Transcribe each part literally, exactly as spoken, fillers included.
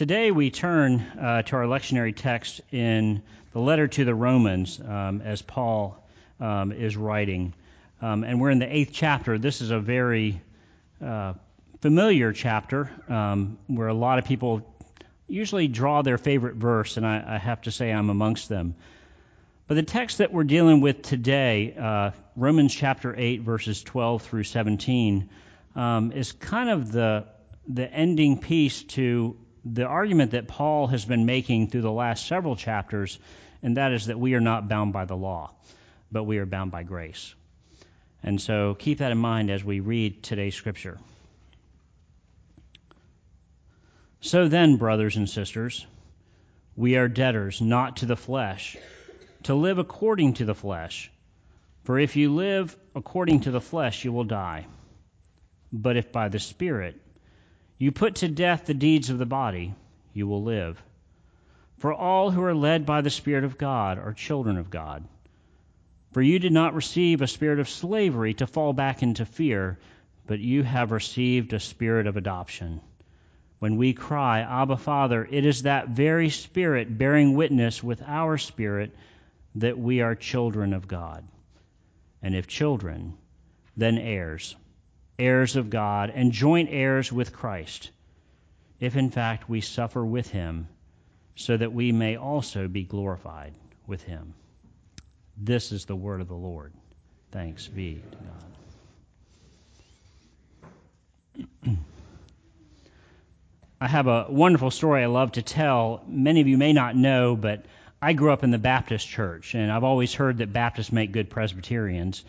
Today we turn uh, to our lectionary text in the letter to the Romans um, as Paul um, is writing. Um, and we're in the eighth chapter. This is a very uh, familiar chapter um, where a lot of people usually draw their favorite verse, and I, I have to say I'm amongst them. But the text that we're dealing with today, uh, Romans chapter eight, verses twelve through seventeen, um, is kind of the the ending piece to the argument that Paul has been making through the last several chapters, and that is that we are not bound by the law, but we are bound by grace. And so keep that in mind as we read today's scripture. So then, brothers and sisters, we are debtors not to the flesh, to live according to the flesh. For if you live according to the flesh, you will die. But if by the Spirit you put to death the deeds of the body, you will live. For all who are led by the Spirit of God are children of God. For you did not receive a spirit of slavery to fall back into fear, but you have received a spirit of adoption. When we cry, Abba, Father, it is that very Spirit bearing witness with our spirit that we are children of God. And if children, then heirs, heirs of God, and joint heirs with Christ, if in fact we suffer with him, so that we may also be glorified with him. This is the word of the Lord. Thanks be to God. I have a wonderful story I love to tell. Many of you may not know, but I grew up in the Baptist church, and I've always heard that Baptists make good Presbyterians.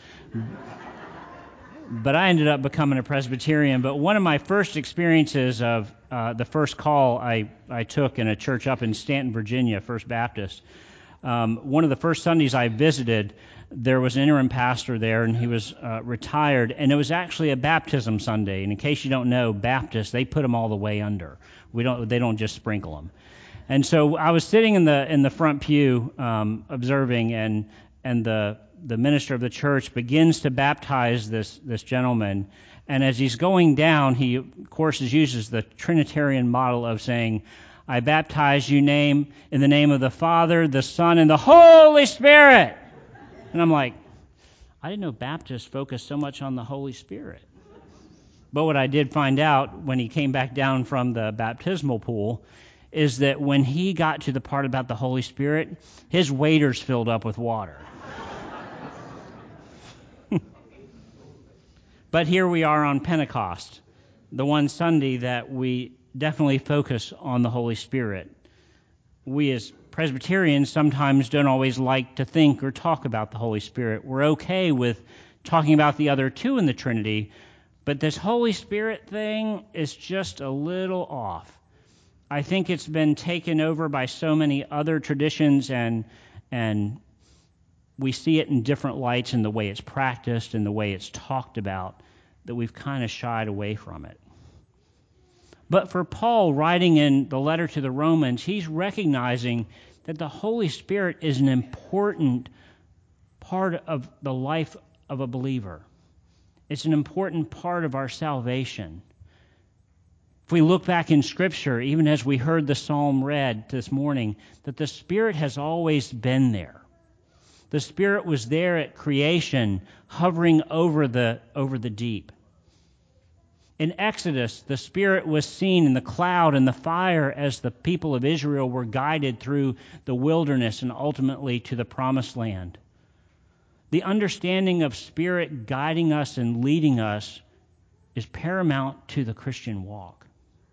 But I ended up becoming a Presbyterian. But one of my first experiences of uh, the first call I, I took in a church up in Stanton, Virginia, First Baptist, um, one of the first Sundays I visited, there was an interim pastor there, and he was uh, retired, and it was actually a baptism Sunday. And in case you don't know, Baptists, they put them all the way under. We don't, they don't just sprinkle them. And so I was sitting in the in the front pew um, observing, and and the the minister of the church begins to baptize this this gentleman. And as he's going down, he, of course, uses the Trinitarian model of saying, I baptize you name in the name of the Father, the Son, and the Holy Spirit. And I'm like, I didn't know Baptists focus so much on the Holy Spirit. But what I did find out when he came back down from the baptismal pool is that when he got to the part about the Holy Spirit, his waders filled up with water. But here we are on Pentecost, the one Sunday that we definitely focus on the Holy Spirit. We as Presbyterians sometimes don't always like to think or talk about the Holy Spirit. We're okay with talking about the other two in the Trinity, but this Holy Spirit thing is just a little off. I think it's been taken over by so many other traditions, and and we see it in different lights in the way it's practiced and the way it's talked about, that we've kind of shied away from it. But for Paul, writing in the letter to the Romans, he's recognizing that the Holy Spirit is an important part of the life of a believer. It's an important part of our salvation. If we look back in Scripture, even as we heard the psalm read this morning, that the Spirit has always been there. The Spirit was there at creation, hovering over the over the deep. In Exodus, the Spirit was seen in the cloud and the fire as the people of Israel were guided through the wilderness and ultimately to the Promised Land. The understanding of Spirit guiding us and leading us is paramount to the Christian walk.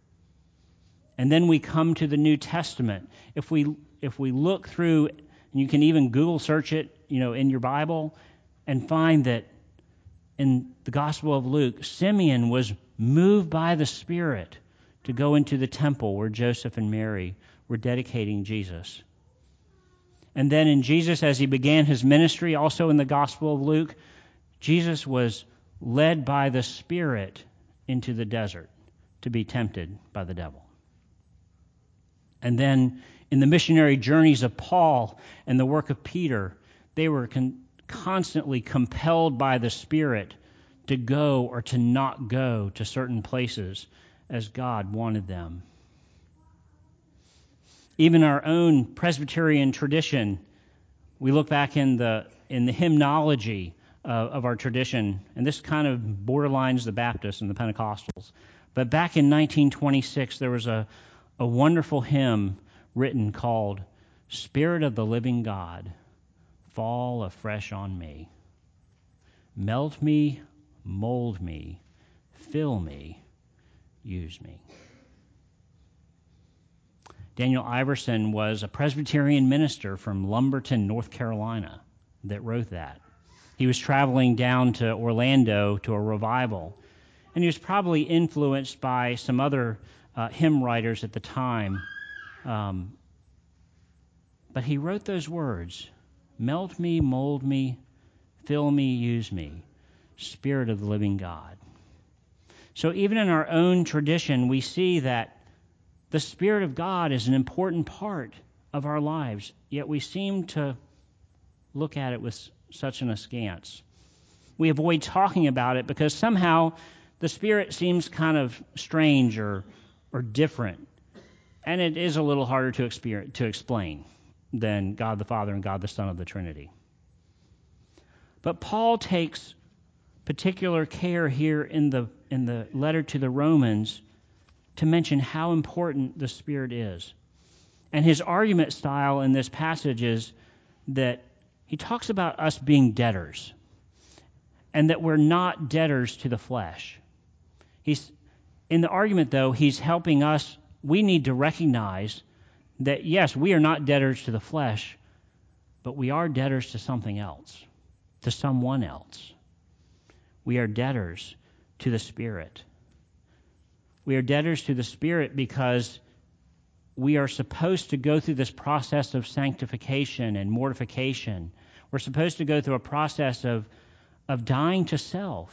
And then we come to the New Testament. If we if we look through, and you can even Google search it, you know, in your Bible, and find that in the Gospel of Luke, Simeon was moved by the Spirit to go into the temple where Joseph and Mary were dedicating Jesus. And then in Jesus, as he began his ministry, also in the Gospel of Luke, Jesus was led by the Spirit into the desert to be tempted by the devil. And then in the missionary journeys of Paul and the work of Peter, they were con- constantly compelled by the Spirit to go or to not go to certain places as God wanted them. Even our own Presbyterian tradition, we look back in the in the hymnology uh, of our tradition, and this kind of borderlines the Baptists and the Pentecostals. But back in nineteen twenty-six, there was a, a wonderful hymn written called Spirit of the Living God, Fall Afresh on Me. Melt me, mold me, fill me, use me. Daniel Iverson was a Presbyterian minister from Lumberton, North Carolina, that wrote that. He was traveling down to Orlando to a revival, and he was probably influenced by some other uh, hymn writers at the time. Um, but he wrote those words, melt me, mold me, fill me, use me, Spirit of the living God. So even in our own tradition, we see that the Spirit of God is an important part of our lives, yet we seem to look at it with such an askance. We avoid talking about it because somehow the Spirit seems kind of strange or, or different, and it is a little harder to, experience, to explain than God the Father and God the Son of the Trinity. But Paul takes particular care here in the in the letter to the Romans to mention how important the Spirit is. And his argument style in this passage is that he talks about us being debtors, and that we're not debtors to the flesh. He's in the argument, though, he's helping us. We need to recognize that, yes, we are not debtors to the flesh, but we are debtors to something else, to someone else. We are debtors to the Spirit. We are debtors to the Spirit because we are supposed to go through this process of sanctification and mortification. We're supposed to go through a process of, of dying to self.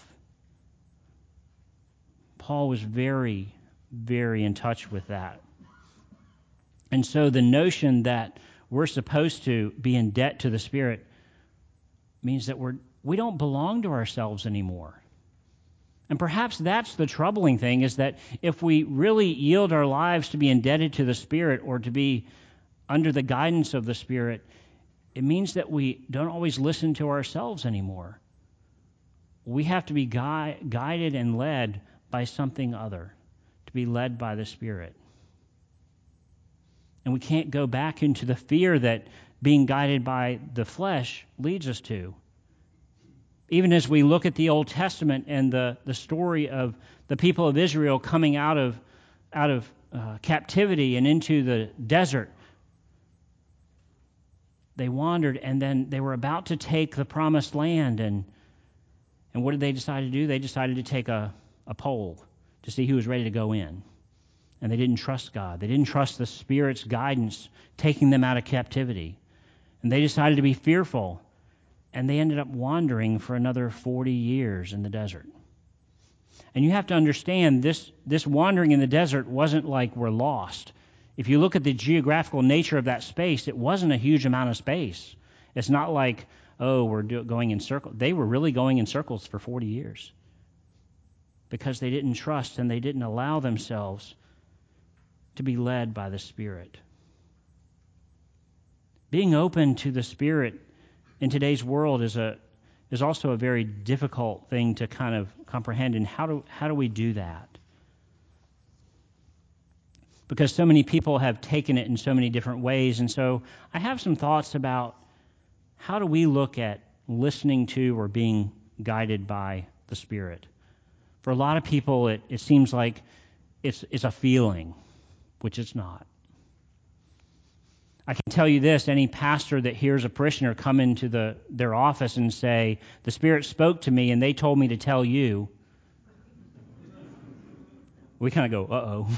Paul was very, very in touch with that. And so the notion that we're supposed to be in debt to the Spirit means that we're, we don't belong to ourselves anymore. And perhaps that's the troubling thing, is that if we really yield our lives to be indebted to the Spirit or to be under the guidance of the Spirit, it means that we don't always listen to ourselves anymore. We have to be gui- guided and led by something other, to be led by the Spirit. And we can't go back into the fear that being guided by the flesh leads us to. Even as we look at the Old Testament and the, the story of the people of Israel coming out of out of uh, captivity and into the desert, they wandered, and then they were about to take the promised land, and and what did they decide to do? They decided to take a, a poll to see who was ready to go in. And they didn't trust God. They didn't trust the Spirit's guidance taking them out of captivity. And they decided to be fearful. And they ended up wandering for another forty years in the desert. And you have to understand, this, this wandering in the desert wasn't like we're lost. If you look at the geographical nature of that space, it wasn't a huge amount of space. It's not like, oh, we're do- going in circles. They were really going in circles for forty years because they didn't trust and they didn't allow themselves to be led by the Spirit. Being open to the Spirit in today's world is a is also a very difficult thing to kind of comprehend. And how do how do we do that? Because so many people have taken it in so many different ways. And so I have some thoughts about how do we look at listening to or being guided by the Spirit. For a lot of people, it, it seems like it's it's a feeling, which it's not. I can tell you this, any pastor that hears a parishioner come into the, their office and say, the Spirit spoke to me and they told me to tell you, we kind of go, uh-oh.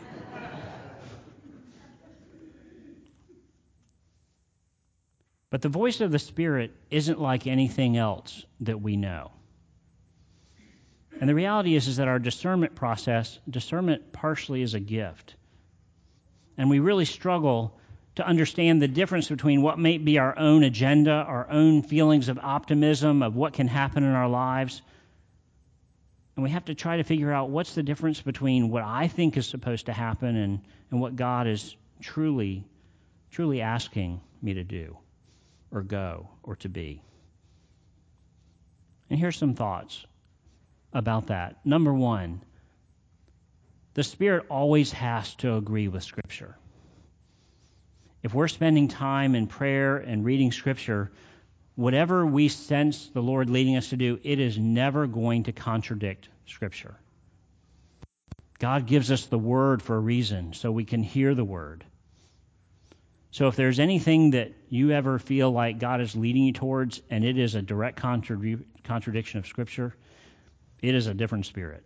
But the voice of the Spirit isn't like anything else that we know. And the reality is, is that our discernment process, discernment partially is a gift. And we really struggle to understand the difference between what may be our own agenda, our own feelings of optimism, of what can happen in our lives. And we have to try to figure out what's the difference between what I think is supposed to happen and, and what God is truly truly asking me to do or go or to be? And here's some thoughts about that. Number one, the Spirit always has to agree with Scripture. If we're spending time in prayer and reading Scripture, whatever we sense the Lord leading us to do, it is never going to contradict Scripture. God gives us the Word for a reason, so we can hear the Word. So if there's anything that you ever feel like God is leading you towards, and it is a direct contra- contradiction of Scripture, it is a different spirit.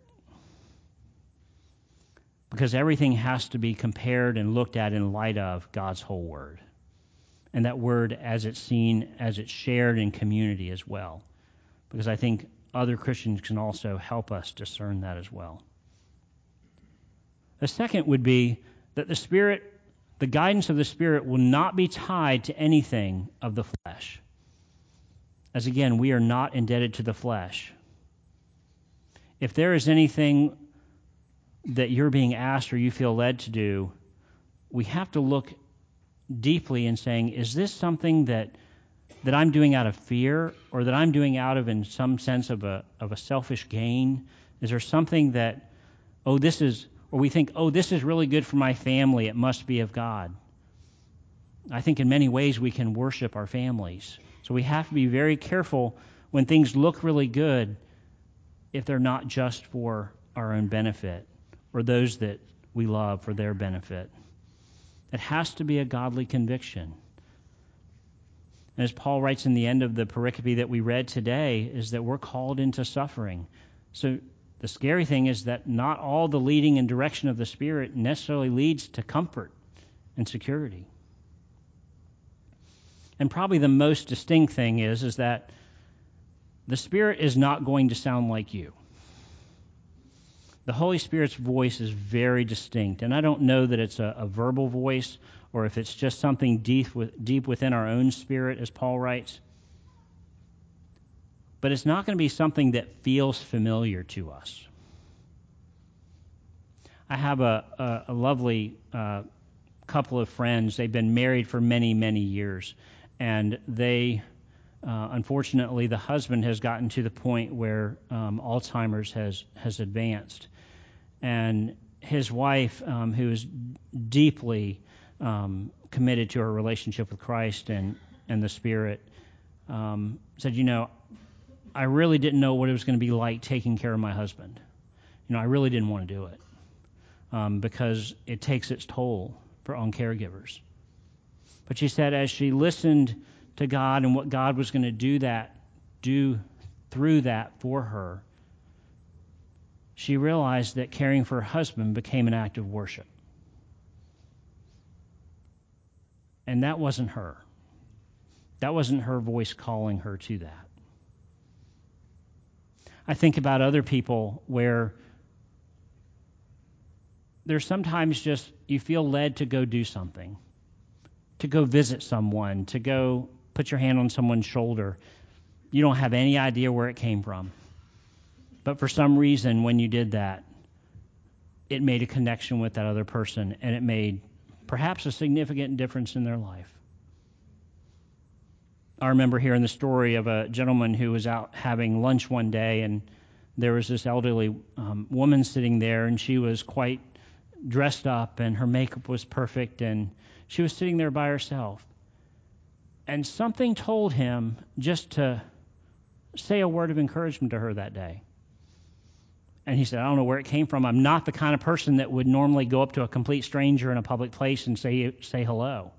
Because everything has to be compared and looked at in light of God's whole Word. And that Word as it's seen, as it's shared in community as well. Because I think other Christians can also help us discern that as well. The second would be that the Spirit, the guidance of the Spirit will not be tied to anything of the flesh. As again, we are not indebted to the flesh. If there is anything that you're being asked or you feel led to do, we have to look deeply in saying, is this something that that I'm doing out of fear, or that I'm doing out of, in some sense, of a of a selfish gain? Is there something that, oh, this is, or we think, oh, this is really good for my family, it must be of God? I think in many ways we can worship our families. So we have to be very careful when things look really good, if they're not just for our own benefit, or those that we love for their benefit. It has to be a godly conviction. And as Paul writes in the end of the pericope that we read today, is that we're called into suffering. So the scary thing is that not all the leading and direction of the Spirit necessarily leads to comfort and security. And probably the most distinct thing is, is that the Spirit is not going to sound like you. The Holy Spirit's voice is very distinct, and I don't know that it's a, a verbal voice or if it's just something deep, with, deep within our own spirit, as Paul writes. But it's not going to be something that feels familiar to us. I have a, a, a lovely uh, couple of friends. They've been married for many, many years, and they, uh, unfortunately, the husband has gotten to the point where um, Alzheimer's has, has advanced. And his wife, um, who is deeply um, committed to her relationship with Christ and, and the Spirit, um, said, you know, I really didn't know what it was going to be like taking care of my husband. You know, I really didn't want to do it um, because it takes its toll for on caregivers. But she said as she listened to God and what God was going to do that, do through that for her, she realized that caring for her husband became an act of worship. And that wasn't her. That wasn't her voice calling her to that. I think about other people where there's sometimes just you feel led to go do something, to go visit someone, to go put your hand on someone's shoulder. You don't have any idea where it came from. But for some reason, when you did that, it made a connection with that other person, and it made perhaps a significant difference in their life. I remember hearing the story of a gentleman who was out having lunch one day, and there was this elderly um, woman sitting there, and she was quite dressed up, and her makeup was perfect, and she was sitting there by herself. And something told him just to say a word of encouragement to her that day. And he said, I don't know where it came from. I'm not the kind of person that would normally go up to a complete stranger in a public place and say say hello.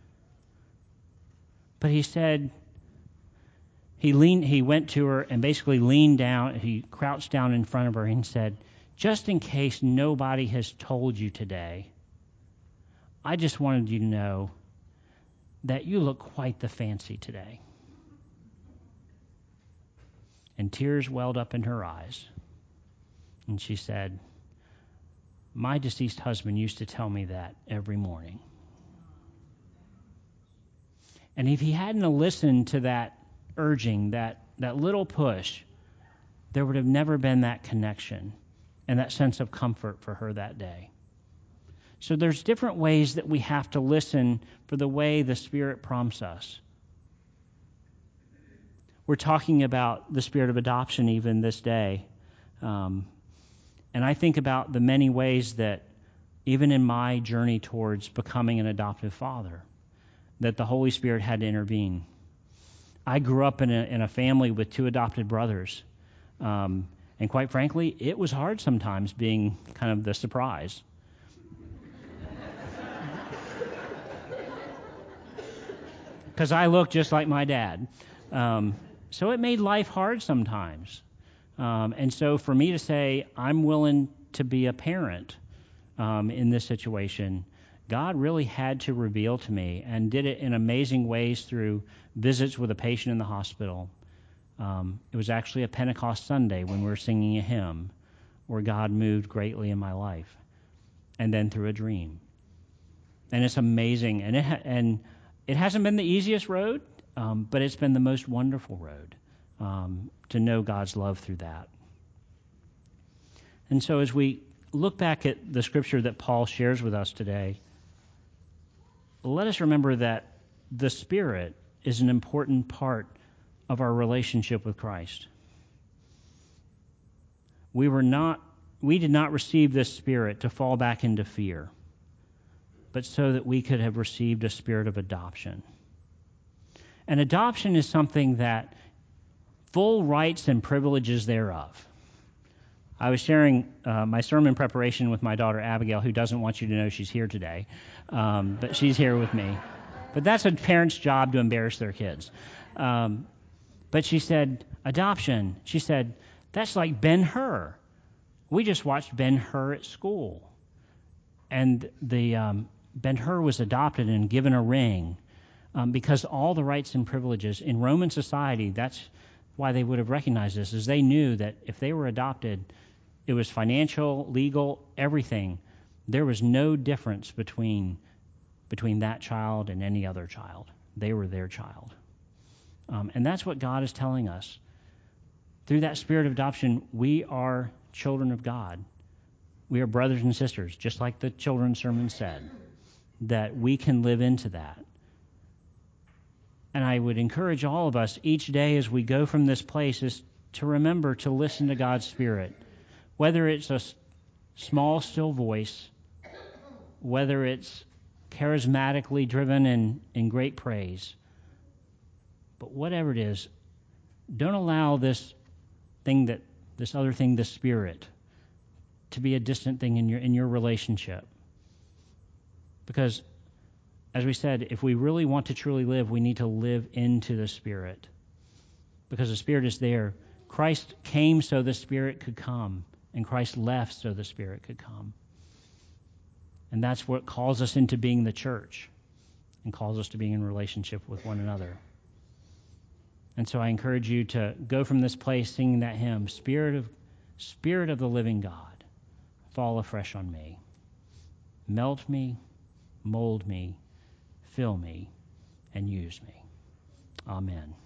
But he said, he leaned, he went to her and basically leaned down, he crouched down in front of her and said, just in case nobody has told you today, I just wanted you to know that you look quite the fancy today. And tears welled up in her eyes. And she said, my deceased husband used to tell me that every morning. And if he hadn't listened to that urging, that, that little push, there would have never been that connection and that sense of comfort for her that day. So there's different ways that we have to listen for the way the Spirit prompts us. We're talking about the spirit of adoption even this day. Um, and I think about the many ways that, even in my journey towards becoming an adoptive father, that the Holy Spirit had to intervene. I grew up in a, in a family with two adopted brothers. Um, and quite frankly, it was hard sometimes being kind of the surprise. Because I look just like my dad. Um, so it made life hard sometimes. Um, and so for me to say, I'm willing to be a parent um, in this situation, God really had to reveal to me, and did it in amazing ways through visits with a patient in the hospital. Um, it was actually a Pentecost Sunday when we were singing a hymn where God moved greatly in my life, and then through a dream. And it's amazing. And it, ha- and it hasn't been the easiest road, um, but it's been the most wonderful road um, to know God's love through that. And so as we look back at the scripture that Paul shares with us today, let us remember that the Spirit is an important part of our relationship with Christ. We were not, we did not receive this Spirit to fall back into fear, but so that we could have received a spirit of adoption. And adoption is something that full rights and privileges thereof. I was sharing uh, my sermon preparation with my daughter Abigail, who doesn't want you to know she's here today, um, but she's here with me. But that's a parent's job, to embarrass their kids. Um, but she said, adoption. She said, that's like Ben-Hur. We just watched Ben-Hur at school. And the um, Ben-Hur was adopted and given a ring um, because all the rights and privileges in Roman society, that's why they would have recognized this, is they knew that if they were adopted, it was financial, legal, everything. There was no difference between between that child and any other child. They were their child. Um, and that's what God is telling us. Through that spirit of adoption, we are children of God. We are brothers and sisters, just like the children's sermon said, that we can live into that. And I would encourage all of us each day as we go from this place is to remember to listen to God's Spirit, whether it's a small, still voice, whether it's charismatically driven in, in great praise. But whatever it is, don't allow this thing that, this other thing, the Spirit, to be a distant thing in your in your relationship. Because, as we said, if we really want to truly live, we need to live into the Spirit. Because the Spirit is there. Christ came so the Spirit could come, and Christ left so the Spirit could come. And that's what calls us into being the church and calls us to being in relationship with one another. And so I encourage you to go from this place singing that hymn, Spirit of, Spirit of the living God, fall afresh on me. Melt me, mold me, fill me, and use me. Amen.